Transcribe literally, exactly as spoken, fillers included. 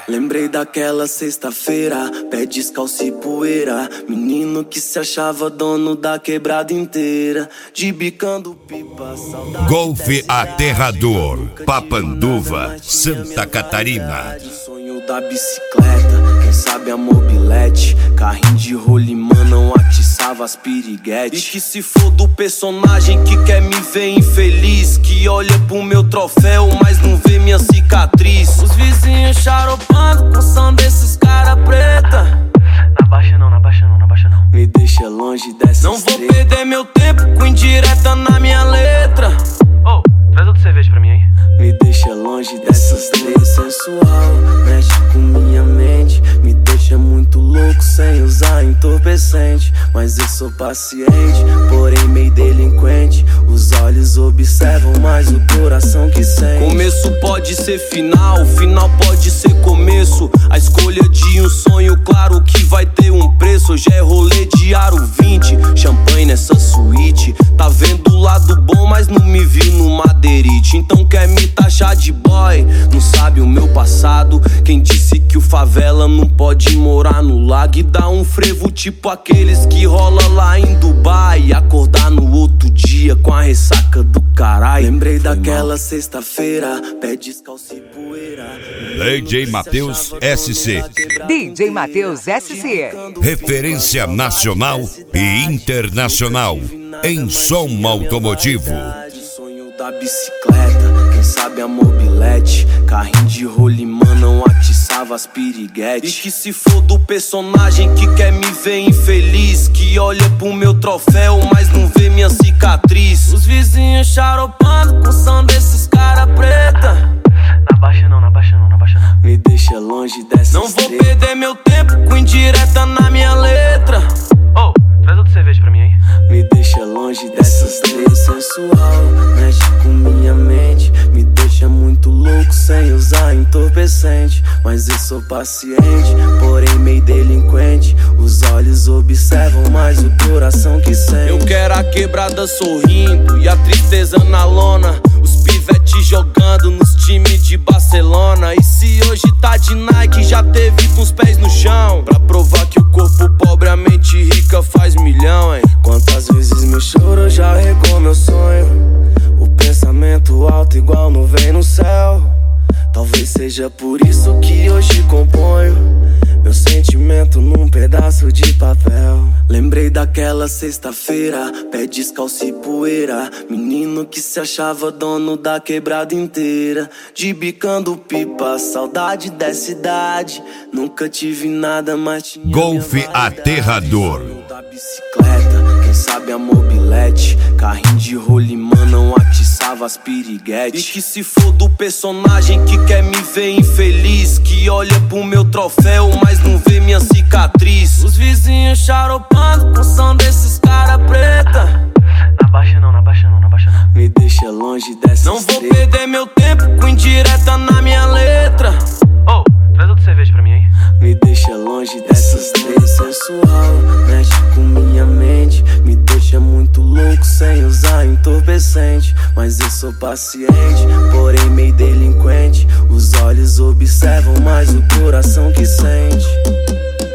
Lembrei daquela sexta-feira, pé descalço e poeira. Menino que se achava dono da quebrada inteira, de bicando pipa, saudade. Golfe Aterrador, Papanduva, Santa Catarina. Sonho da bicicleta, quem sabe a mobilete. Carrinho de rolimã não atiçava as piriguetes. E que se for do personagem que quer me ver infeliz, que olha pro meu troféu, mas não vê minha cicatriz. Os vizinhos charopando com som desses cara preta. Na baixa não, na baixa não, na baixa não. Me deixa longe dessa. Não vou treta. Perder meu tempo com indireta na minha letra. Ô, oh, traz outra cerveja pra mim, hein? Me deixa longe dessas três. Sensual, mexe com minha mente. Me deixa muito louco sem usar entorpecente. Mas eu sou paciente, porém meio delinquente. Os olhos observam, mas o coração que sente. Começo pode ser final, final pode ser começo. A escolha de um sonho, claro que vai ter um preço. Hoje é rolê de aro vinte, champanhe nessa suíte. Tá vendo o lado bom, mas não me viu no Madeirite. Então quer me taxar de boy, não sabe o meu passado. Quem disse que o favela não pode morar no lago e dar um frevo tipo aqueles que rola lá em Dubai e acordar no outro dia com a ressaca do caralho. Lembrei Foi daquela mal. Sexta-feira, pé descalço e poeira. D J Matheus S C. D J Matheus S C. Referência nacional e internacional em som automotivo. Sonho da bicicleta, quem sabe a mobilete. Carrinho de rolimã não atiçava as piriguetes. E que se for do personagem que quer me ver infeliz, que olha pro meu troféu, mas não vê minha cicatriz. Os vizinhos charopando com som desses cara preta. Na baixa não, na baixa não, na baixa não. Me deixa longe dessas. Não vou treta. Perder meu tempo com indireta na minha letra. Ô, oh, traz outra cerveja pra mim, hein? Me deixa longe dessas três. Sensual, mexe com minha mente. Me deixa muito louco sem usar entorpecente. Mas eu sou paciente, porém meio delinquente. Os olhos observam, mas o coração que sente. Eu quero a quebrada sorrindo e a tristeza na lona. Os pivetes jogando nos times de Barcelona. E se hoje tá de Nike, já teve com os pés no chão. Pra provar que o corpo pobre, a mente rica faz milhão, hein? Quantas vezes meu choro já regou meu sonho. O pensamento alto igual nuvem no céu. Talvez seja por isso que hoje componho meu sentimento num pedaço de papel. Lembrei daquela sexta-feira, pé descalço e poeira. Menino que se achava dono da quebrada inteira, de bicando pipa, saudade dessa idade. Nunca tive nada, mas tinha Golfe Aterrador. Da bicicleta, quem sabe a mobilete. Carrinho de rolimã não atiçava as piriguetes. E que se for do personagem que quer me ver infeliz, que olha pro meu troféu, mas não vê minha cicatriz. Os vizinhos charopando com som desses cara preta. Na baixa não, na baixa não, na baixa não. Me deixa longe dessas. Não vou treta. Perder meu tempo com indireta na minha letra. Ô, oh, traz outra cerveja pra mim, hein? Me deixa longe dessas três. Sensual, mexe com minha mente. Me deixa muito louco sem usar entorpecente. Mas eu sou paciente, porém meio delinquente. Os olhos observam, mas o coração que sente.